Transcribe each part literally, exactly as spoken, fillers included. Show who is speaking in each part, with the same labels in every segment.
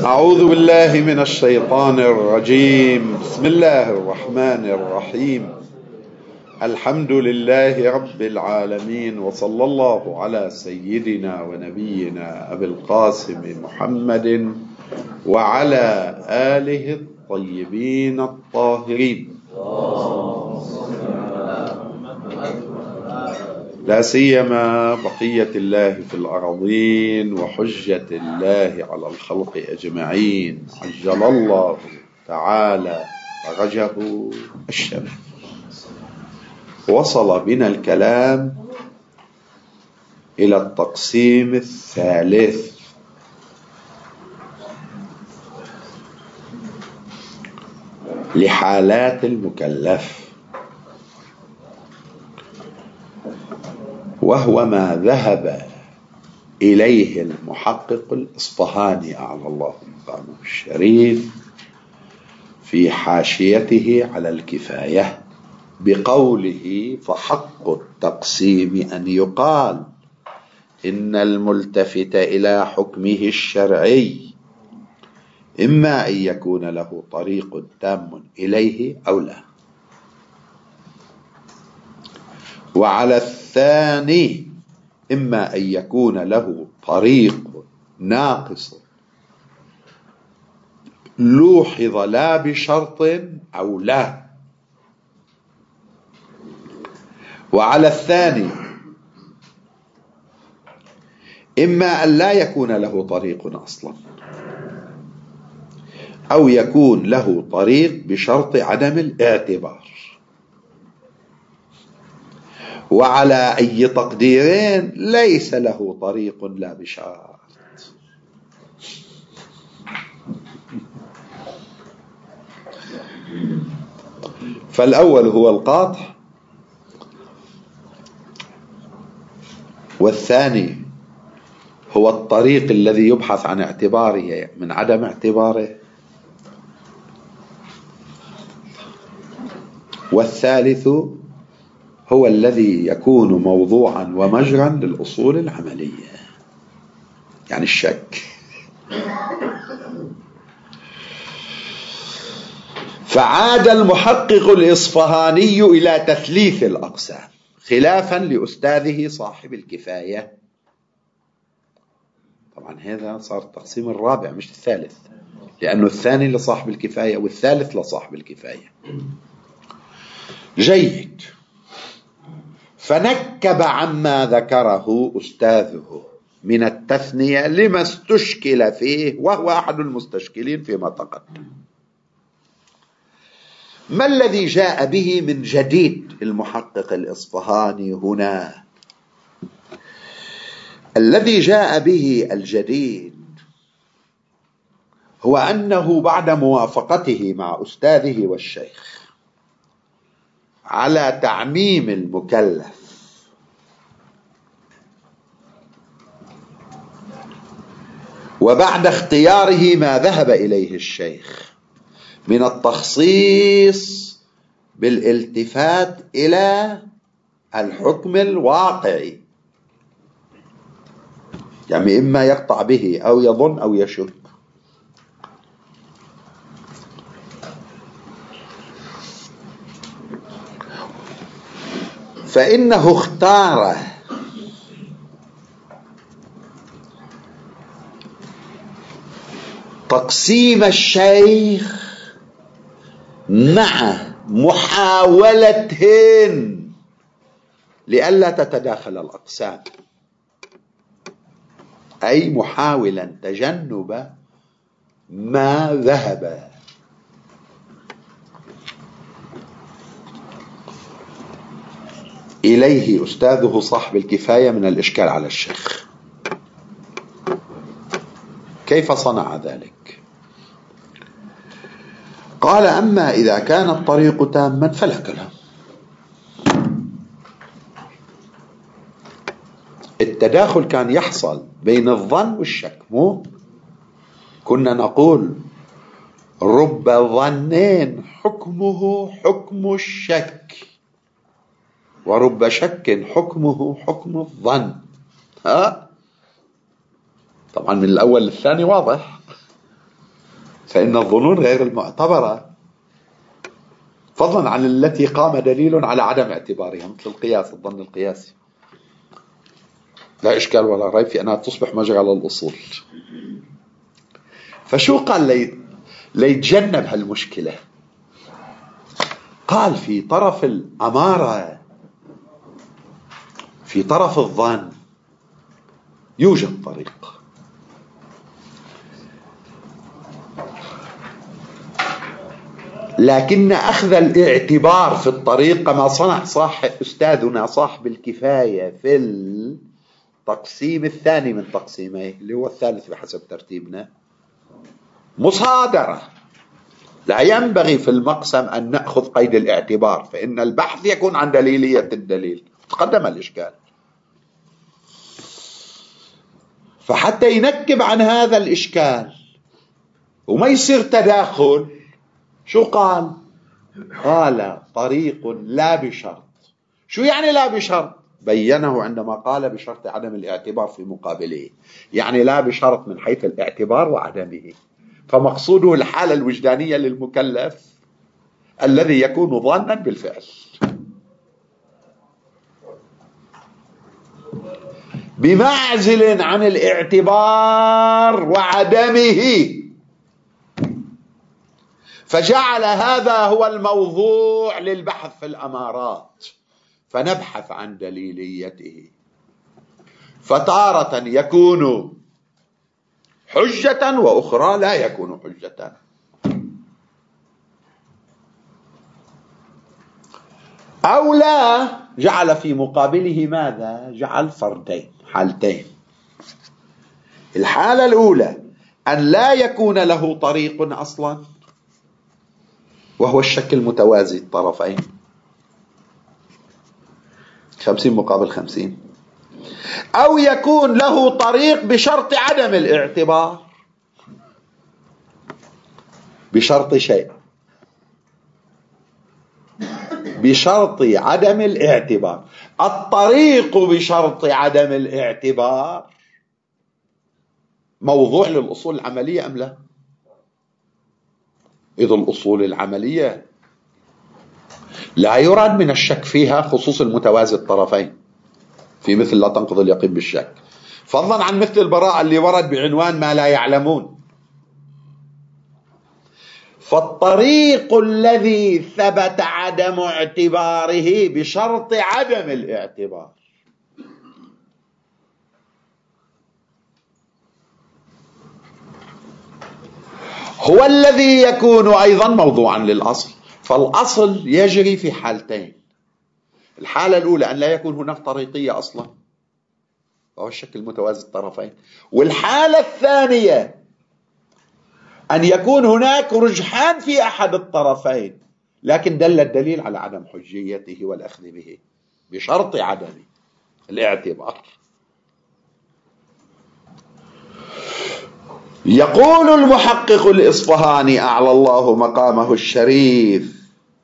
Speaker 1: أعوذ بالله من الشيطان الرجيم. بسم الله الرحمن الرحيم. الحمد لله رب العالمين، وصلى الله على سيدنا ونبينا أبي القاسم محمد وعلى آله الطيبين الطاهرين، لا سيما بقية الله في الأرضين وحجة الله على الخلق أجمعين، عجل الله تعالى فرجه الشريف. وصل بنا الكلام إلى التقسيم الثالث، لحالات المكلف، وهو ما ذهب إليه المحقق الإصفهاني أعلى الله مقامه الشريف في حاشيته على الكفاية بقوله: فحق التقسيم أن يقال إن الملتفت إلى حكمه الشرعي إما أن يكون له طريق تام إليه أو لا، وعلى الثاني إما أن يكون له طريق ناقص لوحظ لا بشرط أو لا، وعلى الثاني إما أن لا يكون له طريق أصلا، أو يكون له طريق بشرط عدم الاعتبار، وعلى أي تقديرين ليس له طريق لا بشرط. فالأول هو القاطع، والثاني هو الطريق الذي يبحث عن اعتباره من عدم اعتباره، والثالث هو الذي يكون موضوعا ومجرا للأصول العملية، يعني الشك. فعاد المحقق الإصفهاني إلى تثليث الأقسام خلافا لأستاذه صاحب الكفاية. طبعا هذا صار التقسيم الرابع مش الثالث، لأنه الثاني لصاحب الكفاية والثالث لصاحب الكفاية. جيد. فنكب عما ذكره أستاذه من التثنية لما استشكل فيه، وهو أحد المستشكلين فيما تقدم. ما الذي جاء به من جديد المحقق الإصفهاني هنا؟ الذي جاء به الجديد هو أنه بعد موافقته مع أستاذه والشيخ على تعميم المكلف وبعد اختياره ما ذهب إليه الشيخ من التخصيص بالالتفات إلى الحكم الواقعي، يعني إما يقطع به أو يظن أو يشك. فإنه اختار تقسيم الشيخ مع محاولتهن لئلا تتداخل الأقسام، أي محاولا تجنب ما ذهب إليه أستاذه صاحب الكفاية من الإشكال على الشيخ. كيف صنع ذلك؟ قال: أما إذا كان الطريق تاما فلا كلام. التداخل كان يحصل بين الظن والشك، مو كنا نقول رب ظنين حكمه حكم الشك، ورب شك حكمه حكم الظن. ها طبعا من الأول للثاني واضح. فإن الظنون غير المعتبرة، فضلا عن التي قام دليل على عدم اعتبارها، مثل القياس، الظن القياسي، لا إشكال ولا ريب في أنها تصبح مجرى للأصول. فشو قال لي ليتجنب هالمشكلة؟ قال في طرف الأمارة، في طرف الظن يوجد طريق، لكن أخذ الاعتبار في الطريق كما صنع صاحب أستاذنا صاحب الكفاية في التقسيم الثاني من تقسيميه اللي هو الثالث بحسب ترتيبنا، مصادرة. لا ينبغي في المقسم أن نأخذ قيد الاعتبار، فإن البحث يكون عن دليلية الدليل. تقدم الإشكال. فحتى ينكب عن هذا الإشكال وما يصير تداخل، شو قال؟ قال طريق لا بشرط. شو يعني لا بشرط؟ بينه عندما قال بشرط عدم الاعتبار في مقابله، يعني لا بشرط من حيث الاعتبار وعدمه. فمقصوده الحالة الوجدانية للمكلف الذي يكون ظانا بالفعل، بمعزل عن الاعتبار وعدمه. فجعل هذا هو الموضوع للبحث في الأمارات، فنبحث عن دليليته. فتارة يكون حجة وأخرى لا يكون حجة. أو لا، جعل في مقابله ماذا؟ جعل فردين، حالتين. الحالة الأولى أن لا يكون له طريق أصلا، وهو الشكل متوازي الطرفين، خمسين مقابل خمسين. أو يكون له طريق بشرط عدم الاعتبار، بشرط شيء، بشرط عدم الاعتبار. الطريق بشرط عدم الاعتبار موضوع للأصول العملية أم لا؟ إذا الأصول العملية لا يراد من الشك فيها خصوص المتوازي الطرفين، في مثل لا تنقض اليقين بالشك، فضلا عن مثل البراءة اللي ورد بعنوان ما لا يعلمون. فالطريق الذي ثبت عدم اعتباره بشرط عدم الاعتبار هو الذي يكون أيضا موضوعا للأصل. فالأصل يجري في حالتين: الحالة الأولى أن لا يكون هناك طريقية أصلا، وهو الشكل متوازي الطرفين. والحالة الثانية أن يكون هناك رجحان في أحد الطرفين، لكن دل الدليل على عدم حجيته والأخذ به بشرط عدم الاعتبار. يقول المحقق الإصفهاني أعلى الله مقامه الشريف: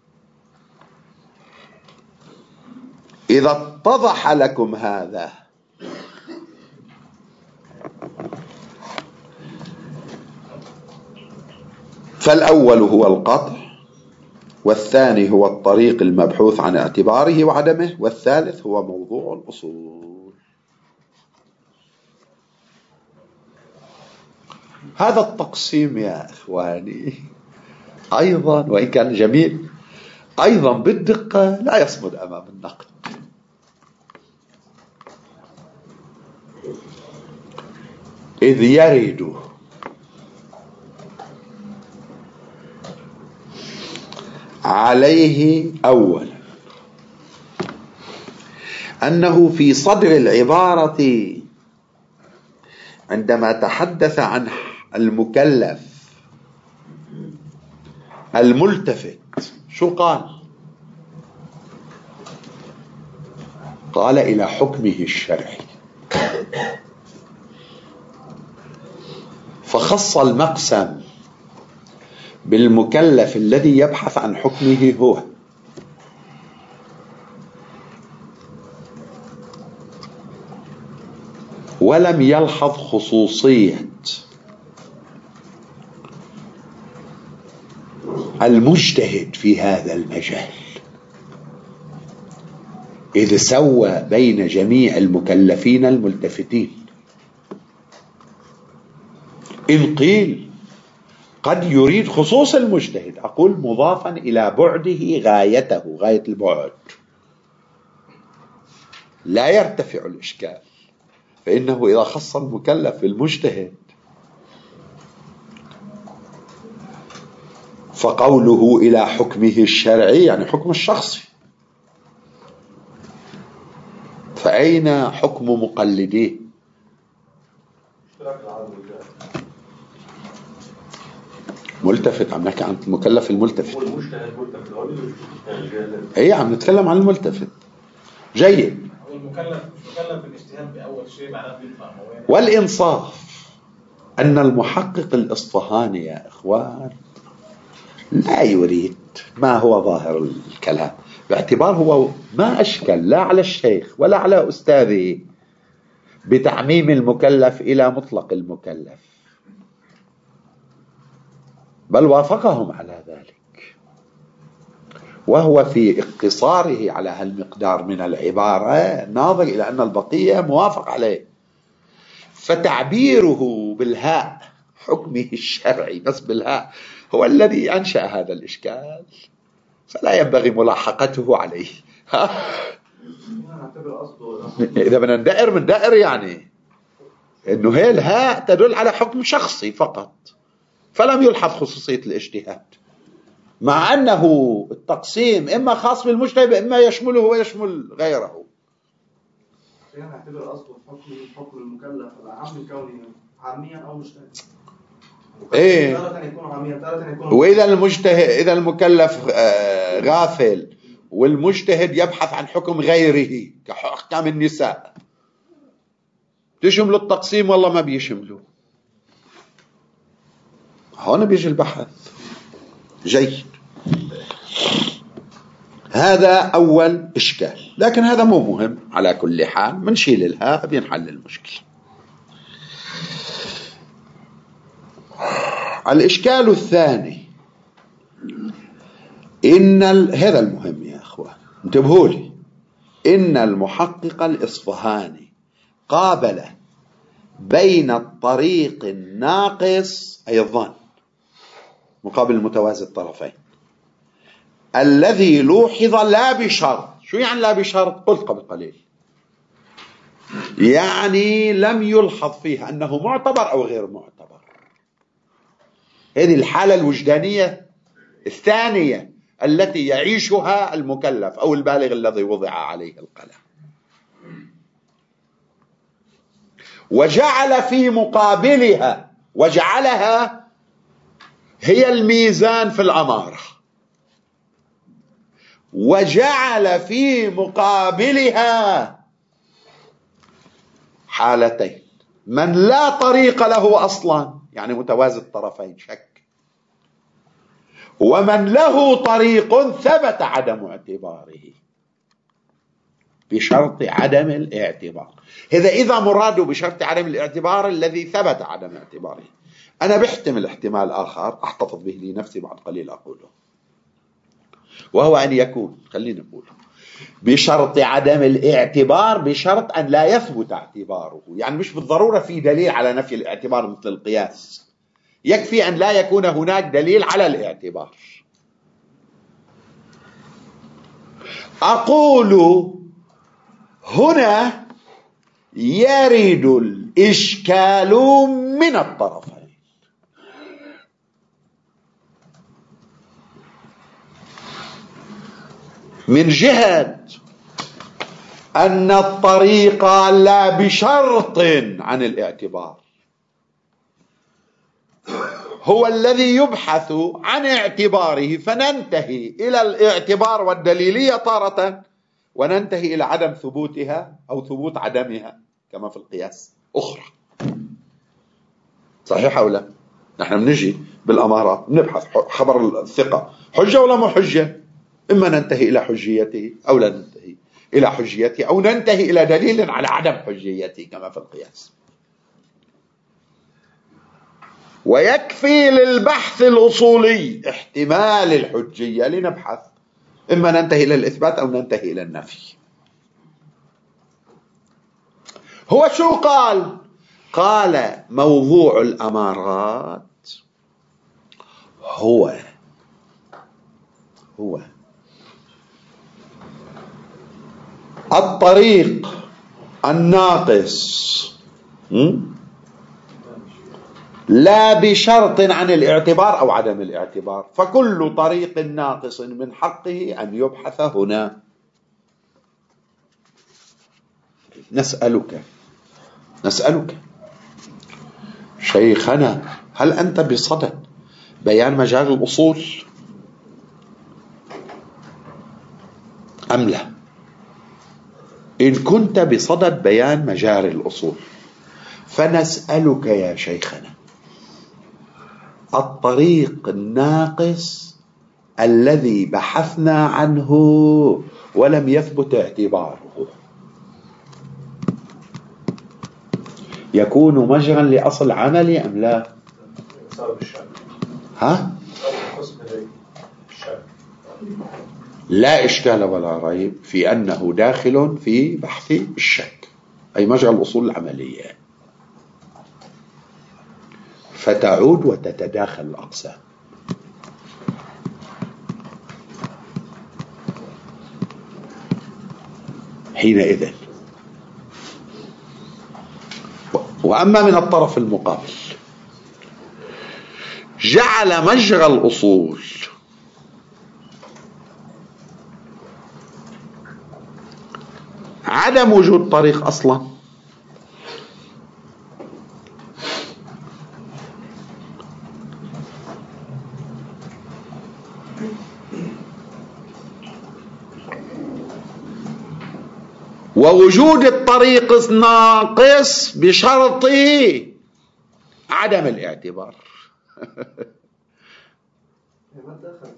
Speaker 1: إذا اتضح لكم هذا فالأول هو القطع، والثاني هو الطريق المبحوث عن اعتباره وعدمه، والثالث هو موضوع الأصول. هذا التقسيم يا إخواني أيضا وإن كان جميل أيضا بالدقة لا يصمد أمام النقد. إذ يرد عليه أولا أنه في صدر العبارة عندما تحدث عن المكلف الملتفت شو قال؟ قال إلى حكمه الشرعي، فخص المقسم بالمكلف الذي يبحث عن حكمه هو، ولم يلحظ خصوصية المجتهد في هذا المجال إذ سوى بين جميع المكلفين الملتفتين. إن قيل قد يريد خصوص المجتهد، أقول مضافا إلى بعده غايته، غاية البعد، لا يرتفع الإشكال، فإنه إذا خص المكلف بالمجتهد فقوله إلى حكمه الشرعي يعني حكم الشخصي، فأين حكم مقلديه؟ ملتفت، عم نحكي عن المكلف الملتفت. اي عم نتكلم عن الملتفت. جيد.
Speaker 2: المكلف مش مكلف بالاجتهاد بأول شيء معناه بينفع.
Speaker 1: والإنصاف أن المحقق الإصفهاني يا إخوان لا يريد ما هو ظاهر الكلام، باعتبار هو ما أشكل لا على الشيخ ولا على أستاذه بتعميم المكلف إلى مطلق المكلف، بل وافقهم على ذلك، وهو في اقتصاره على هالمقدار من العبارة ناظر إلى أن البقية موافق عليه، فتعبيره بالهاء حكمه الشرعي بس بالهاء هو الذي أنشأ هذا الإشكال، فلا ينبغي ملاحقته عليه. إذا بدنا ندائر من دائر يعني إنه هي الهاء تدل على حكم شخصي فقط، فلم يلحظ خصوصية الاجتهاد، مع أنه التقسيم إما خاص بالمجتهد إما يشمله ويشمل غيره.
Speaker 2: يعني نعتبر أصله حكم حكم المكلف العام من كونه عاميا أو مجتهد.
Speaker 1: إيه. وإذا المجتهد إذا المكلف غافل والمجتهد يبحث عن حكم غيره كأحكام النساء، تشمل التقسيم والله ما بيشمله، هون بيجي البحث. جيد، هذا أول إشكال، لكن هذا مو مهم على كل حال، منشيل الهاء بينحل المشكلة. الإشكال الثاني إن ال... هذا المهم يا أخوان انتبهوا لي، إن المحقق الإصفهاني قابل بين الطريق الناقص أي الظن مقابل المتوازي الطرفين الذي لوحظ لا بشرط. شو يعني لا بشرط؟ قلت قبل قليل يعني لم يلحظ فيه أنه معتبر أو غير معتبر. هذه الحالة الوجدانية الثانية التي يعيشها المكلف أو البالغ الذي وضع عليه القلم، وجعل في مقابلها وجعلها هي الميزان في الأمارة، وجعل في مقابلها حالتين: من لا طريق له أصلا يعني متوازي الطرفين شك، ومن له طريق ثبت عدم اعتباره بشرط عدم الاعتبار. إذا إذا مراده بشرط عدم الاعتبار الذي ثبت عدم اعتباره. أنا بحتمل احتمال آخر أحتفظ به لنفسي بعد قليل أقوله، وهو أن يكون خلينا نقول بشرط عدم الاعتبار بشرط أن لا يثبت اعتباره، يعني مش بالضرورة في دليل على نفي الاعتبار مثل القياس، يكفي أن لا يكون هناك دليل على الاعتبار. أقول هنا يرد الإشكال من الطرفين، من جهة أن الطريق لا بشرط عن الاعتبار هو الذي يبحث عن اعتباره، فننتهي إلى الاعتبار والدليلية تارة، وننتهي إلى عدم ثبوتها أو ثبوت عدمها كما في القياس أخرى. صحيح أو لا؟ نحن بنجي بالأمارات نبحث خبر الثقة حجة ولا مو حجة، إما ننتهي إلى حجيته أو لا ننتهي إلى حجيته، أو ننتهي إلى دليل على عدم حجيته كما في القياس. ويكفي للبحث الأصولي احتمال الحجية لنبحث، إما ننتهي إلى الإثبات أو ننتهي إلى النفي. هو شو قال؟ قال موضوع الأمارات هو هو الطريق الناقص لا بشرط عن الاعتبار أو عدم الاعتبار، فكل طريق ناقص من حقه أن يبحث هنا. نسألك نسألك شيخنا، هل أنت بصدد بيان مجال الأصول أم لا؟ إن كنت بصدد بيان مجال الأصول فنسألك يا شيخنا، الطريق الناقص الذي بحثنا عنه ولم يثبت اعتباره يكون مجرا لأصل عملي أم لا؟ ها؟ لا إشكال ولا ريب في أنه داخل في بحث الشك، أي مجرى الأصول العملية، فتعود وتتداخل الأقسام. حينئذ وأما من الطرف المقابل جعل مجرى الأصول عدم وجود طريق أصلا، ووجود الطريق ناقص بشرط عدم الاعتبار.
Speaker 2: ما دخلت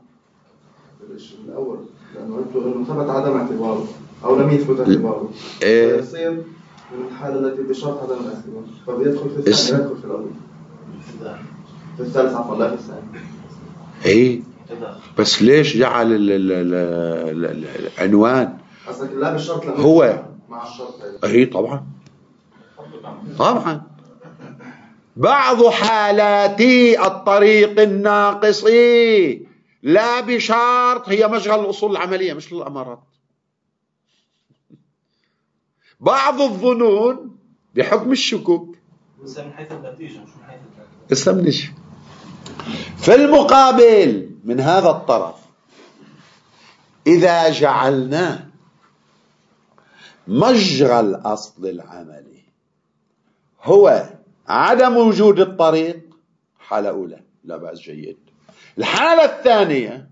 Speaker 2: الأول لأنه ثبت عدم اعتباره أو لم يثبت اعتباره،
Speaker 1: إيه؟
Speaker 2: فيصير من الحالة التي بشرط عدم الاعتبار، فبيدخل في الثاني يدخل في الأول في الثالث عفوا لا في الثاني.
Speaker 1: ايه بس ليش جعل العنوان
Speaker 2: لا بالشرط
Speaker 1: هو
Speaker 2: مع الشرط؟
Speaker 1: ايه طبعا طبعا بعض حالات الطريق الناقص لا بشرط هي مجرى الأصول العملية مش للأمارات. بعض الظنون بحكم الشكوك
Speaker 3: بس من حيث النتيجة مش من حيث
Speaker 1: استمنش. في المقابل من هذا الطرف إذا جعلنا مجرى الأصل العملي هو عدم وجود الطريق، حالة أولى لا بأس جيد. الحالة الثانية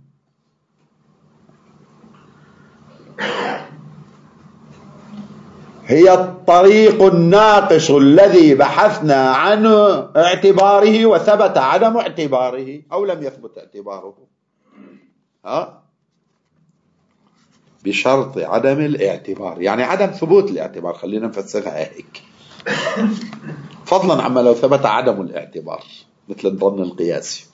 Speaker 1: هي الطريق الناقص الذي بحثنا عنه اعتباره وثبت عدم اعتباره أو لم يثبت اعتباره، ها؟ بشرط عدم الاعتبار، يعني عدم ثبوت الاعتبار، خلينا نفسرها هيك، فضلا عما لو ثبت عدم الاعتبار مثل الظن القياسي.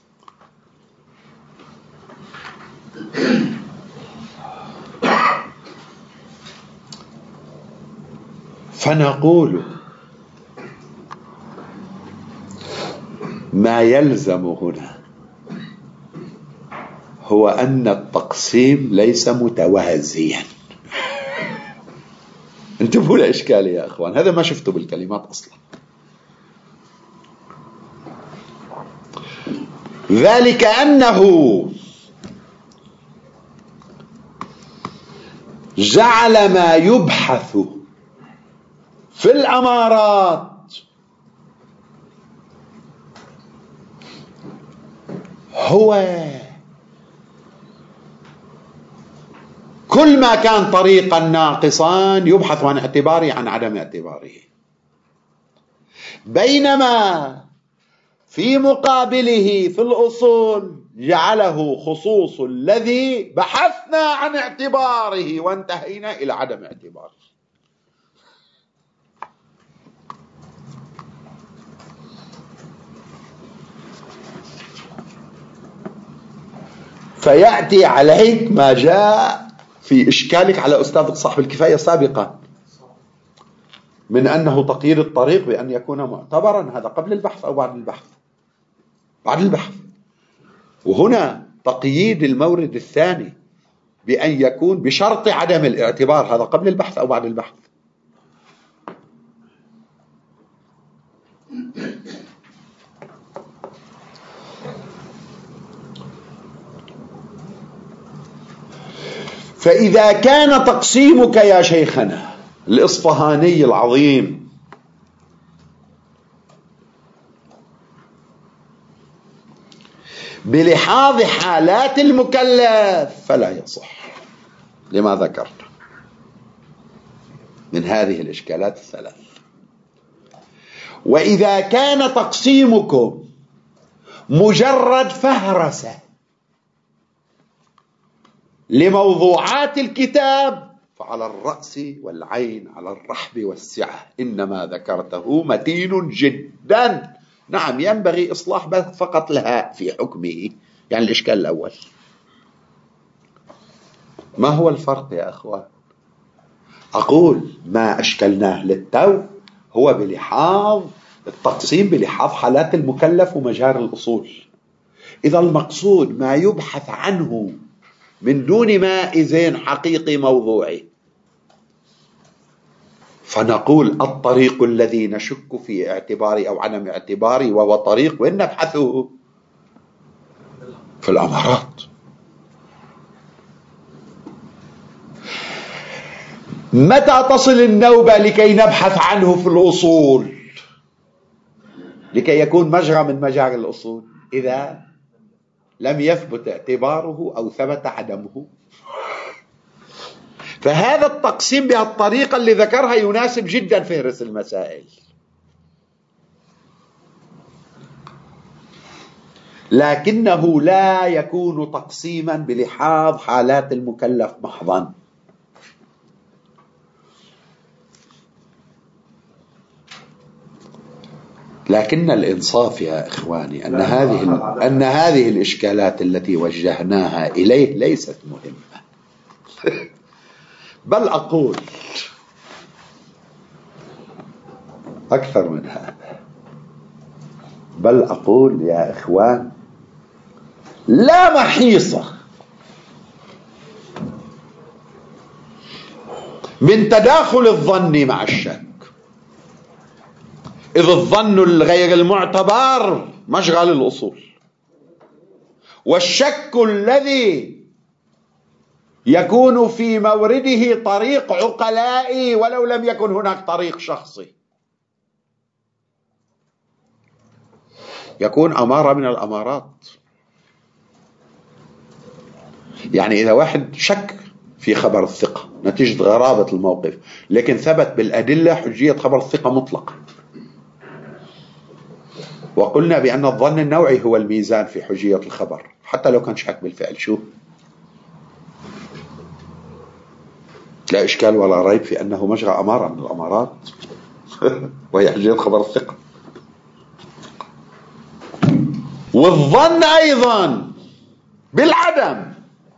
Speaker 1: فنقول ما يلزم هنا هو أن التقسيم ليس متوازيا. انتبهوا لإشكالي يا أخوان، هذا ما شفته بالكلمات أصلا. ذلك أنه جعل ما يبحث في الأمارات هو كل ما كان طريقا ناقصا يبحث عن اعتباره عن عدم اعتباره، بينما في مقابله في الأصول جعله خصوص الذي بحثنا عن اعتباره وانتهينا إلى عدم اعتباره. فيأتي عليك ما جاء في إشكالك على أستاذك صاحب الكفاية سابقا من أنه تقييد الطريق بأن يكون معتبرا، هذا قبل البحث أو بعد البحث؟ بعد البحث. وهنا تقييد المورد الثاني بأن يكون بشرط عدم الاعتبار، هذا قبل البحث أو بعد البحث؟ فإذا كان تقسيمك يا شيخنا الإصفهاني العظيم بلحاظ حالات المكلف فلا يصح لما ذكرت من هذه الإشكالات الثلاث. وإذا كان تقسيمكم مجرد فهرسة لموضوعات الكتاب فعلى الرأس والعين على الرحب والسعة، إنما ذكرته متين جدا. نعم ينبغي إصلاح بس فقط لها في حكمه. يعني الإشكال الأول ما هو الفرق يا أخوان؟ أقول ما أشكلناه للتو هو بلحاظ التقسيم بلحاظ حالات المكلف ومجار الأصول. إذا المقصود ما يبحث عنه من دون مائز حقيقي موضوعي فنقول الطريق الذي نشك في اعتباري أو عدم اعتباري وهو طريق وين نبحثه؟ في الأمارات. متى تصل النوبة لكي نبحث عنه في الأصول لكي يكون مجرى من مجاري الأصول؟ إذا لم يثبت اعتباره أو ثبت عدمه. فهذا التقسيم بهالطريقة اللي ذكرها يناسب جدا فهرس المسائل، لكنه لا يكون تقسيما بلحاظ حالات المكلف محضا. لكن الإنصاف يا إخواني أن هذه أن هذه الإشكالات التي وجهناها إليه ليست مهمة. بل أقول أكثر من هذا، بل أقول يا إخوان لا محيصة من تداخل الظن مع الشك، إذ الظن الغير المعتبر مشغل الأصول، والشك الذي يكون في مورده طريق عقلائي ولو لم يكن هناك طريق شخصي يكون أمارة من الأمارات. يعني إذا واحد شك في خبر الثقة نتيجة غرابة الموقف لكن ثبت بالأدلة حجية خبر الثقة مطلقة، وقلنا بأن الظن النوعي هو الميزان في حجية الخبر حتى لو كان شك بالفعل، شو لا إشكال ولا ريب في أنه مجرى أمارة من الأمارات وهي حجية خبر الثقة. والظن أيضا بالعدم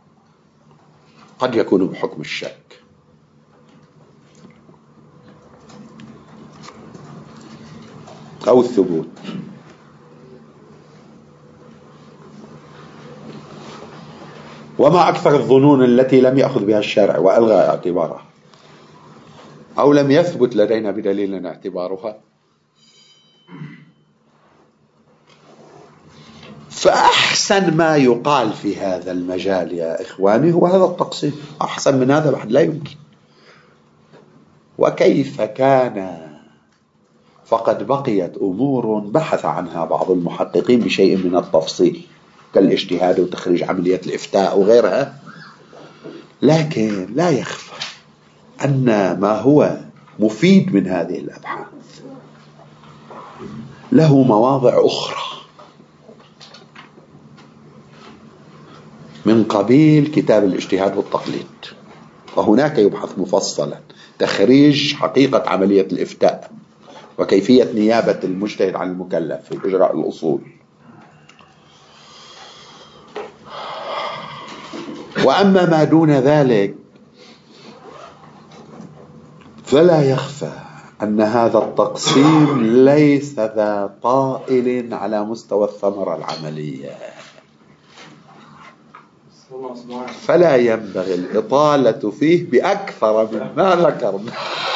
Speaker 1: قد يكون بحكم الشك. أو الثبوت. وما أكثر الظنون التي لم يأخذ بها الشارع وألغى اعتبارها أو لم يثبت لدينا بدليل اعتبارها. فأحسن ما يقال في هذا المجال يا إخواني هو هذا التقسيم، أحسن من هذا بعد لا يمكن. وكيف كان فقد بقيت أمور بحث عنها بعض المحققين بشيء من التفصيل كالاجتهاد وتخريج عملية الإفتاء وغيرها، لكن لا يخفى أن ما هو مفيد من هذه الأبحاث له مواضع أخرى من قبيل كتاب الاجتهاد والتقليد، وهناك يبحث مفصلا تخريج حقيقة عملية الإفتاء وكيفية نيابة المجتهد عن المكلف في إجراء الأصول. وأما ما دون ذلك فلا يخفى أن هذا التقسيم ليس ذا طائل على مستوى الثمرة العملية، فلا ينبغي الإطالة فيه بأكثر مما ذكرنا.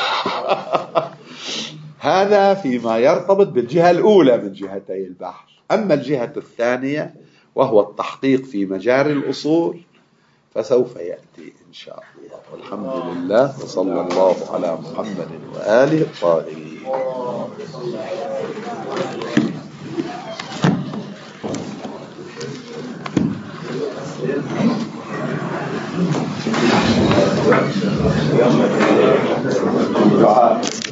Speaker 1: هذا فيما يرتبط بالجهة الأولى من جهتي البحث. أما الجهة الثانية وهو التحقيق في مجاري الأصول فسوف يأتي إن شاء الله. والحمد لله، وصلى الله على محمد وآله الطاهرين.
Speaker 2: يوم